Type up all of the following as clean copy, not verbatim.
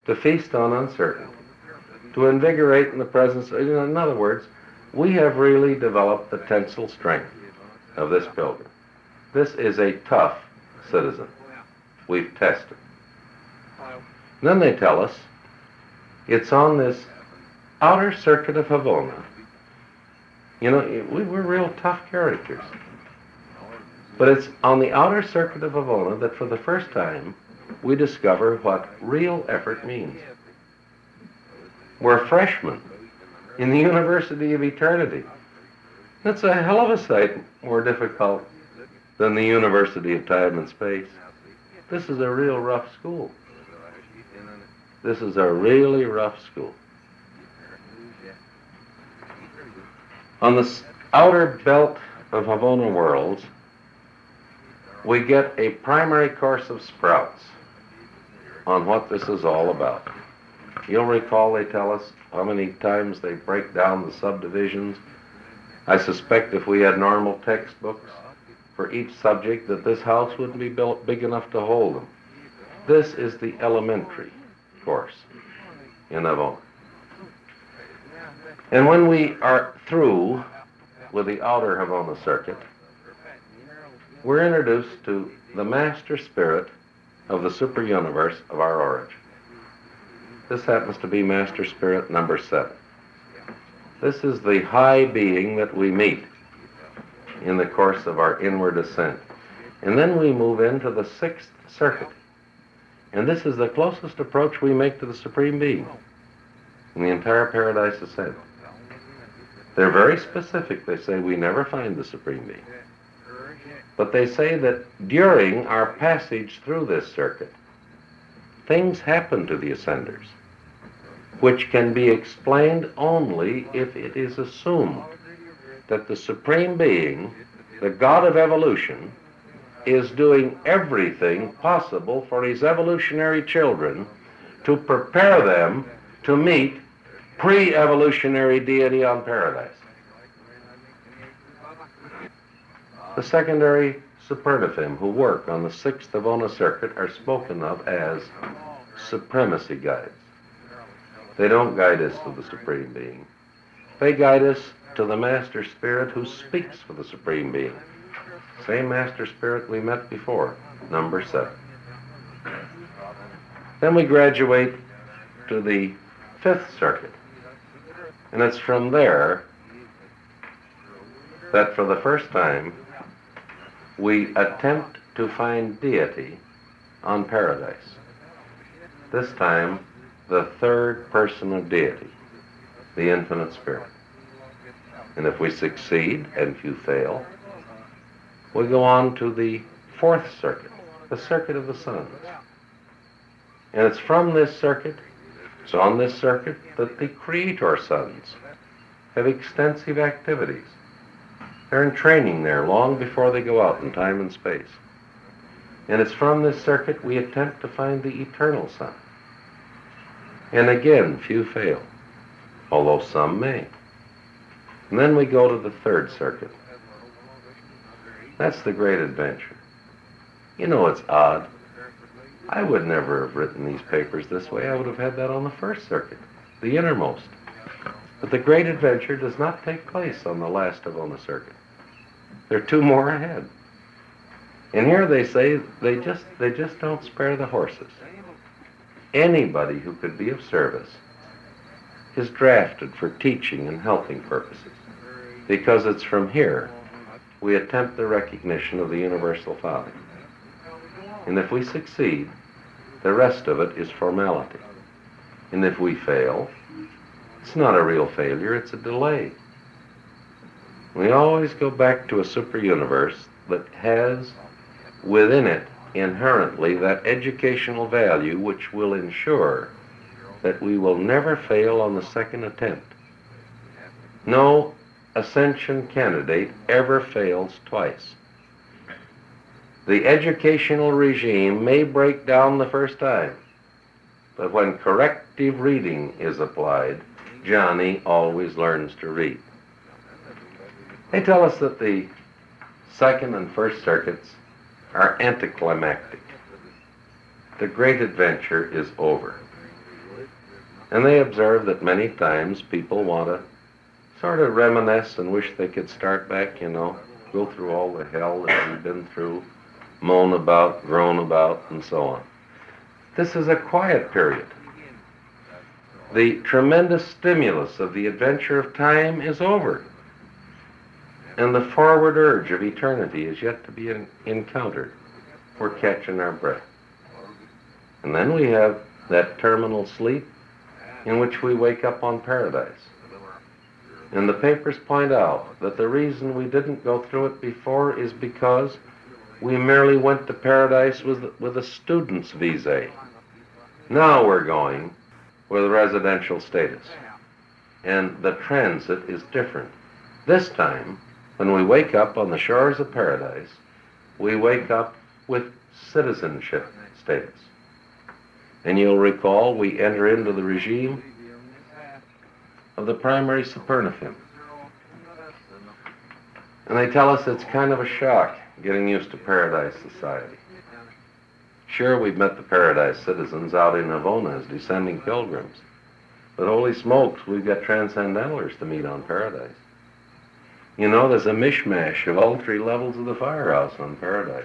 to feast on uncertainty, to invigorate in the presence. In other words, we have really developed the tensile strength of this pilgrim. This is a tough citizen. We've tested. Then they tell us it's on this outer circuit of Havona. You know, we're real tough characters. But it's on the outer circuit of Havona that for the first time we discover what real effort means. We're freshmen in the University of Eternity. That's a hell of a sight more difficult than the University of Time and Space. This is a real rough school. This is a really rough school. On the outer belt of Havona worlds, we get a primary course of sprouts on what this is all about. You'll recall they tell us how many times they break down the subdivisions. I suspect if we had normal textbooks for each subject that this house wouldn't be built big enough to hold them. This is the elementary course in Havona. And when we are through with the outer Havona circuit, we're introduced to the master spirit of the super-universe of our origin. This happens to be master spirit number 7. This is the high being that we meet in the course of our inward ascent. And then we move into the 6th circuit. And this is the closest approach we make to the Supreme Being in the entire Paradise Ascent. They're very specific. They say we never find the Supreme Being. But they say that during our passage through this circuit, things happen to the ascenders, which can be explained only if it is assumed that the Supreme Being, the God of evolution, is doing everything possible for his evolutionary children to prepare them to meet pre-evolutionary deity on Paradise. The secondary superlative who work on the 6th Havona circuit are spoken of as supremacy guides. They don't guide us to the Supreme Being. They guide us to the Master Spirit who speaks for the Supreme Being. Same Master Spirit we met before, number 7. Then we graduate to the 5th circuit. And it's from there that for the first time we attempt to find deity on Paradise. This time, the 3rd person of deity, the Infinite Spirit. And if we succeed, and few fail, we go on to the 4th circuit, the circuit of the suns. And it's from this circuit, it's on this circuit, that the Creator sons have extensive activities. They're in training there long before they go out in time and space. And it's from this circuit we attempt to find the eternal sun. And again, few fail, although some may. And then we go to the 3rd circuit. That's the great adventure. You know, it's odd. I would never have written these papers this way. I would have had that on the 1st circuit, the innermost. But the great adventure does not take place on the last Havona circuit. There are 2 more ahead. And here they say they just don't spare the horses. Anybody who could be of service is drafted for teaching and helping purposes, because it's from here we attempt the recognition of the Universal Father. And if we succeed, the rest of it is formality. And if we fail, it's not a real failure, it's a delay. We always go back to a super-universe that has within it inherently that educational value which will ensure that we will never fail on the 2nd attempt. No ascension candidate ever fails twice. The educational regime may break down the first time, but when corrective reading is applied, Johnny always learns to read. They tell us that the 2nd and 1st circuits are anticlimactic. The great adventure is over. And they observe that many times people want to sort of reminisce and wish they could start back, go through all the hell that we've been through, moan about, groan about, and so on. This is a quiet period. The tremendous stimulus of the adventure of time is over, and the forward urge of eternity is yet to be encountered. We're catching our breath. And then we have that terminal sleep in which we wake up on paradise. And the papers point out that the reason we didn't go through it before is because we merely went to paradise with a student's visa. Now we're going with residential status. And the transit is different. This time, when we wake up on the shores of paradise, we wake up with citizenship status. And you'll recall we enter into the regime of the primary supernative. And they tell us it's kind of a shock getting used to paradise society. Sure, we've met the paradise citizens out in Havona as descending pilgrims. But holy smokes, we've got transcendentalers to meet on paradise. There's a mishmash of all three levels of the firehouse on paradise.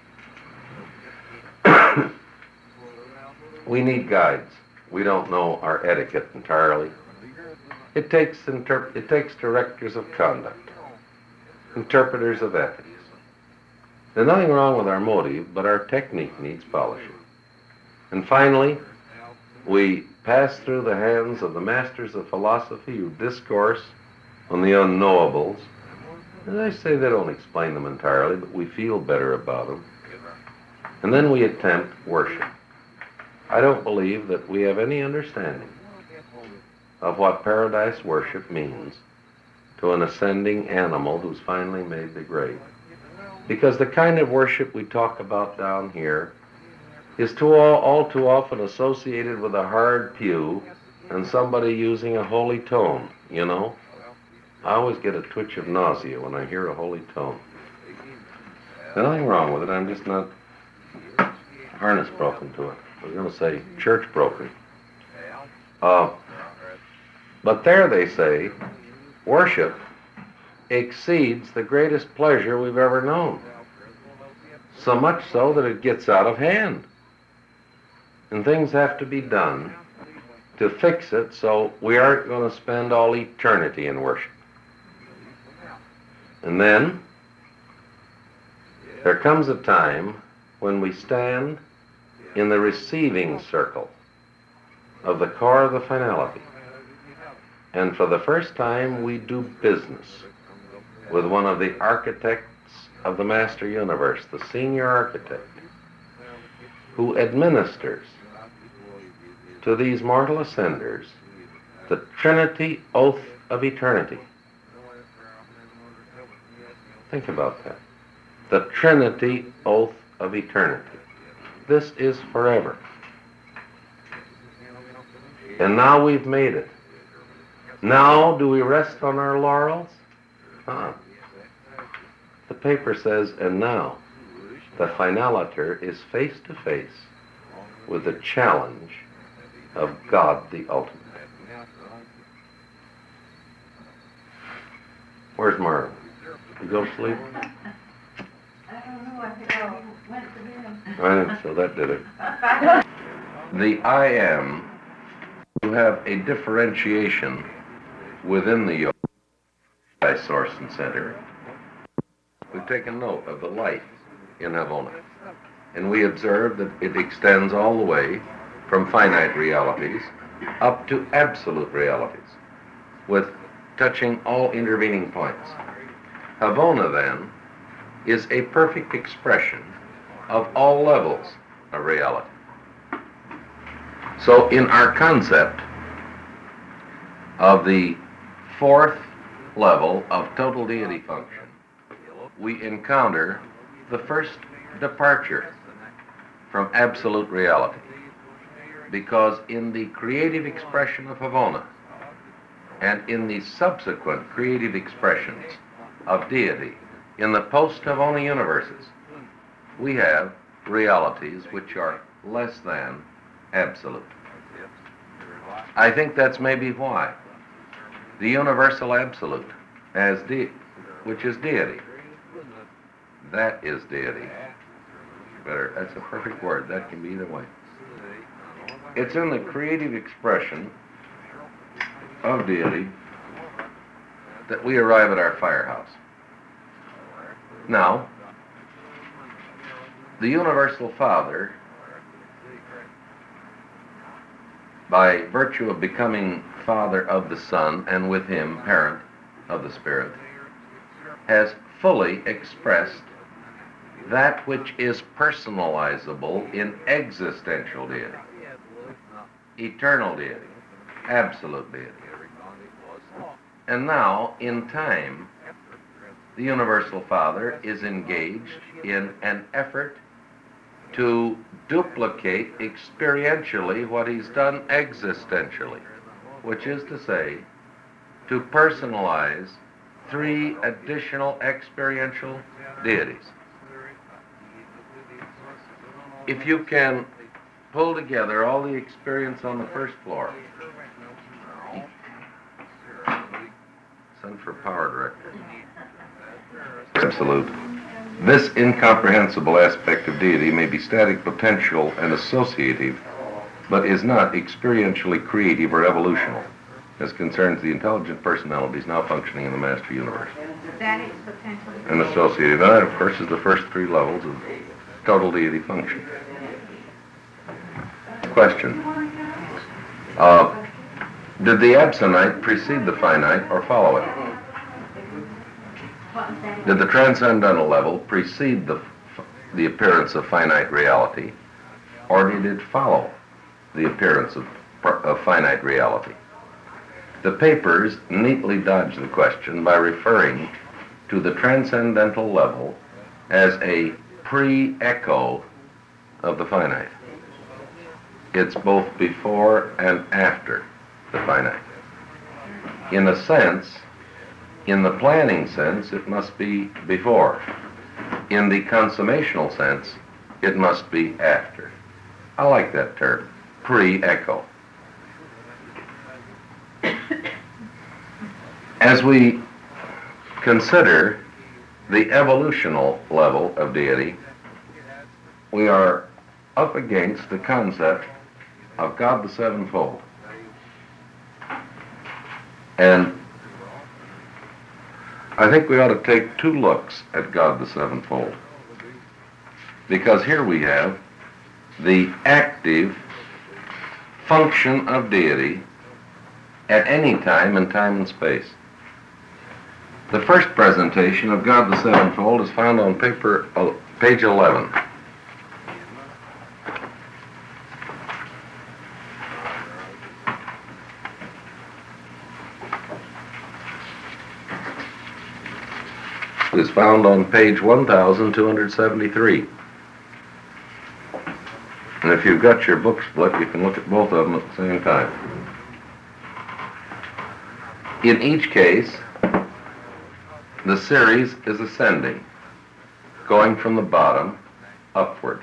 We need guides. We don't know our etiquette entirely. It takes directors of conduct, interpreters of ethics. There's nothing wrong with our motive, but our technique needs polishing. And finally, we pass through the hands of the masters of philosophy who discourse on the unknowables. And I say they don't explain them entirely, but we feel better about them. And then we attempt worship. I don't believe that we have any understanding of what paradise worship means to an ascending animal who's finally made the grade. Because the kind of worship we talk about down here is all too often associated with a hard pew and somebody using a holy tone, I always get a twitch of nausea when I hear a holy tone. There's nothing wrong with it, I'm just not harness broken to it. I was going to say church broken. But there they say, worship exceeds the greatest pleasure we've ever known. So much so that it gets out of hand. And things have to be done to fix it so we aren't going to spend all eternity in worship. And then there comes a time when we stand in the receiving circle of the core of the finality. And for the first time, we do business with one of the architects of the master universe, the senior architect, who administers to these mortal ascenders the Trinity Oath of Eternity. Think about that. The Trinity Oath of Eternity. This is forever. And now we've made it. Now do we rest on our laurels? The paper says, and now the finaliter is face to face with the challenge of God the ultimate. Where's Marvin? Did he go to sleep? I don't know. I think I went to bed. I think so. That did it. The I am, you have a differentiation within the yoga source and center. We've taken note of the light in Havona, and we observe that it extends all the way from finite realities up to absolute realities, with touching all intervening points. Havona, then, is a perfect expression of all levels of reality. So in our concept of the fourth level of total deity function, we encounter the first departure from absolute reality. Because in the creative expression of Havona, and in the subsequent creative expressions of deity in the post-Havona universes, we have realities which are less than absolute. I think that's maybe why. The universal absolute, which is deity. That is deity. That's a perfect word. That can be either way. It's in the creative expression of deity that we arrive at our firehouse. Now, the universal Father, by virtue of becoming Father of the Son and with him parent of the Spirit, has fully expressed that which is personalizable in existential deity, eternal deity, absolute deity. And now, in time, the universal Father is engaged in an effort to duplicate experientially what he's done existentially, which is to say, to personalize 3 additional experiential deities. If you can pull together all the experience on the first floor, send for power director. Absolute. This incomprehensible aspect of deity may be static, potential, and associative, but is not experientially creative or evolutional, as concerns the intelligent personalities now functioning in the master universe. Static, potential, and associative. And that, of course, is the first 3 levels of total deity function. Question. Did the absonite precede the finite or follow it? Did the transcendental level precede the appearance of finite reality, or did it follow the appearance of finite reality? The papers neatly dodge the question by referring to the transcendental level as a pre-echo of the finite. It's both before and after the finite. In a sense, in the planning sense, it must be before. In the consummational sense, it must be after. I like that term, pre-echo. As we consider the evolutional level of deity, we are up against the concept of God the Sevenfold. And I think we ought to take 2 looks at God the Sevenfold, because here we have the active function of deity at any time in time and space. The first presentation of God the Sevenfold is found on page 11. It is found on page 1273. And if you've got your book split, you can look at both of them at the same time. In each case, the series is ascending, going from the bottom upward.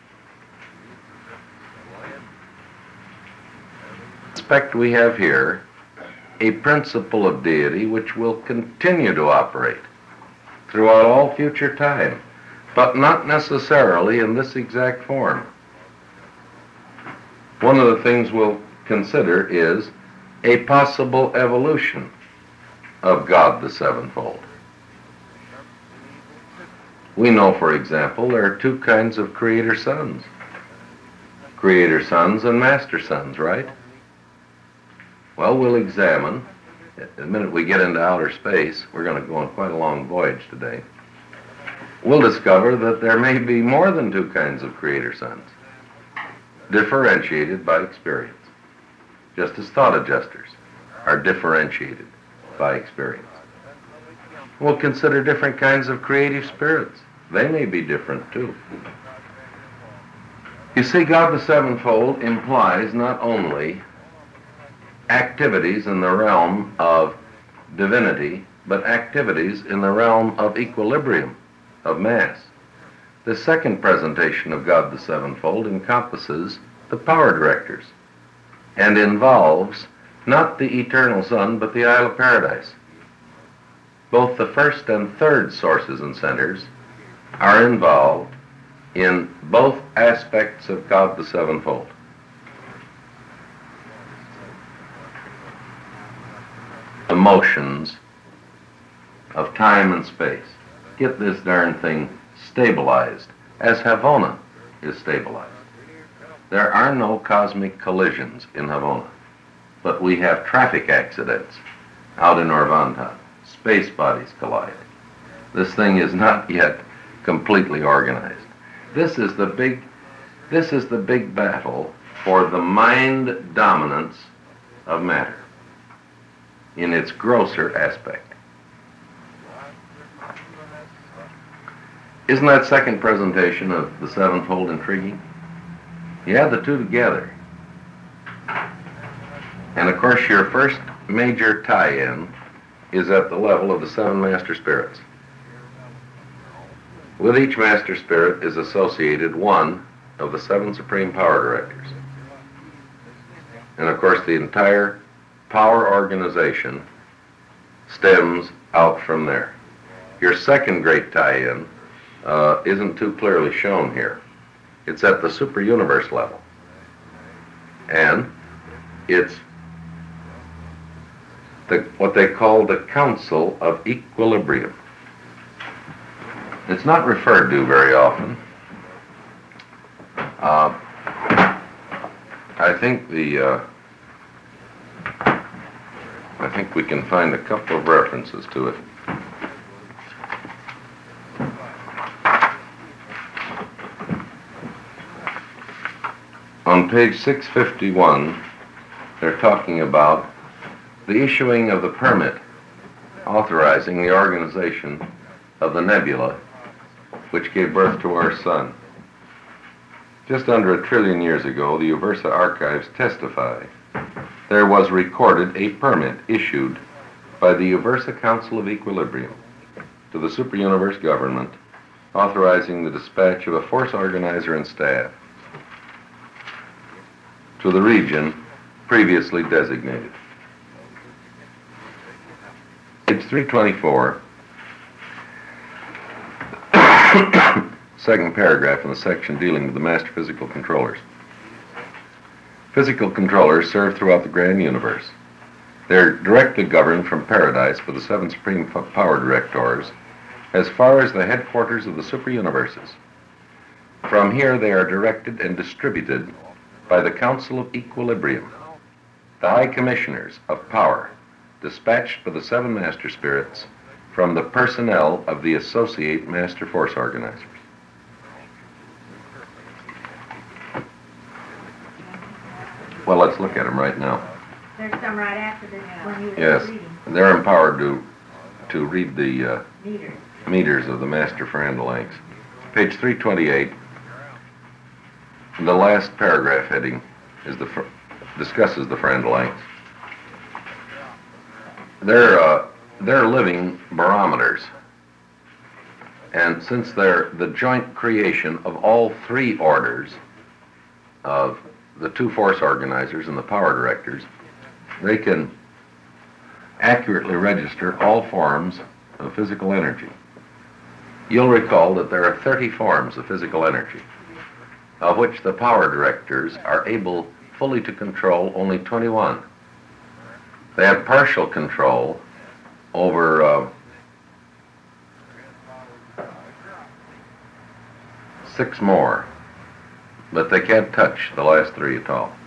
Expect we have here a principle of deity which will continue to operate throughout all future time, but not necessarily in this exact form. One of the things we'll consider is a possible evolution of God the Sevenfold. We know, for example, there are 2 kinds of creator sons. Creator sons and master sons, right? Well, we'll examine. The minute we get into outer space, we're going to go on quite a long voyage today. We'll discover that there may be more than 2 kinds of creator sons, differentiated by experience, just as thought adjusters are differentiated by experience. We'll consider different kinds of creative spirits. They may be different too. You see, God the Sevenfold implies not only activities in the realm of divinity, but activities in the realm of equilibrium, of mass. The second presentation of God the Sevenfold encompasses the power directors. and involves not the eternal Son, but the Isle of Paradise. Both the first and third sources and centers are involved in both aspects of God the Sevenfold. The motions of time and space get this darn thing stabilized, as Havona is stabilized. There are no cosmic collisions in Havona, but we have traffic accidents out in Orvonton. Space bodies collide. This thing is not yet completely organized. This is the big battle for the mind dominance of matter in its grosser aspect. Isn't that second presentation of the Sevenfold intriguing? You add the two together. And of course your first major tie-in is at the level of the seven master spirits. With each master spirit is associated one of the seven supreme power directors. And of course the entire power organization stems out from there. Your second great tie-in isn't too clearly shown here. It's at the super universe level. And it's what they call the Council of Equilibrium. It's not referred to very often. I think we can find a couple of references to it. On page 651, they're talking about the issuing of the permit authorizing the organization of the nebula which gave birth to our sun. Just under 1 trillion years ago, the Uversa archives testify there was recorded a permit issued by the Uversa Council of Equilibrium to the super-universe government authorizing the dispatch of a force organizer and staff to the region previously designated. Page 324, second paragraph in the section dealing with the master physical controllers. Physical controllers serve throughout the grand universe. They're directly governed from paradise by the seven supreme power directors as far as the headquarters of the super-universes. From here they are directed and distributed by the Council of Equilibrium, the High Commissioners of Power, dispatched by the seven master spirits from the personnel of the associate master force organizers. Well, let's look at them right now. There's some right after this when you were Yes, reading. they're empowered to read the Meters. meters of the master Farandalanx. Page 328, the last paragraph heading is discusses the Farandalanx. They're living barometers, and since they're the joint creation of all three orders of the two force organizers and the power directors, they can accurately register all forms of physical energy. You'll recall that there are 30 forms of physical energy, of which the power directors are able fully to control only 21. They have partial control over 6 more, but they can't touch the last 3 at all.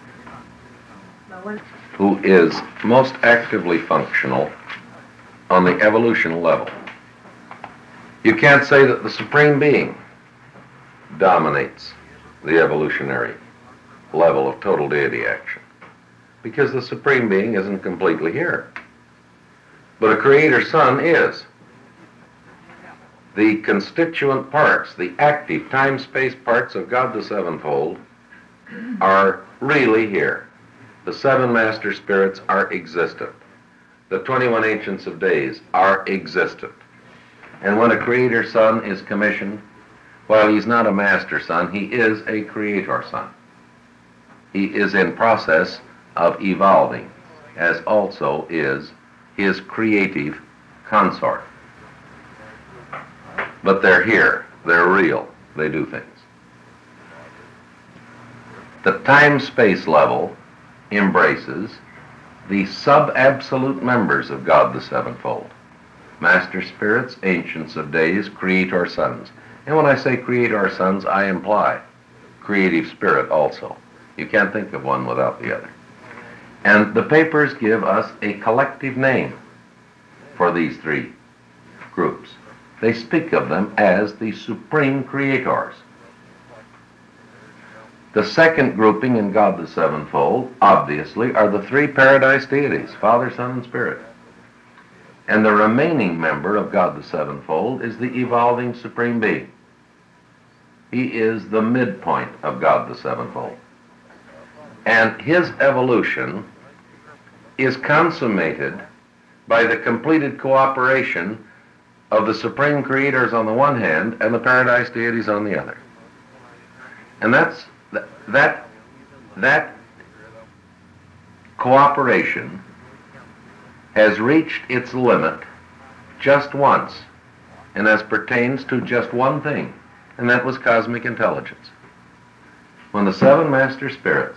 Who is most actively functional on the evolutional level. You can't say that the Supreme Being dominates the evolutionary level of total deity action, because the Supreme Being isn't completely here. But a Creator Son is. The constituent parts, the active time-space parts of God the Sevenfold are really here. The 7 master spirits are existent. The 21 ancients of days are existent. And when a Creator Son is commissioned, while he's not a master son, he is a Creator Son. He is in process of evolving, as also is his creative consort. But they're here, they're real, they do things. The time-space level embraces the sub-absolute members of God the Sevenfold. Master Spirits, Ancients of Days, Creator Sons. And when I say Creator Sons, I imply Creative Spirit also. You can't think of one without the other. And the papers give us a collective name for these three groups. They speak of them as the Supreme Creators. The second grouping in God the Sevenfold, obviously, are the three paradise deities, Father, Son, and Spirit. And the remaining member of God the Sevenfold is the evolving Supreme Being. He is the midpoint of God the Sevenfold. And his evolution is consummated by the completed cooperation of the Supreme Creators on the one hand and the paradise deities on the other. And that cooperation has reached its limit just once, and as pertains to just one thing, and that was cosmic intelligence. When the seven master spirits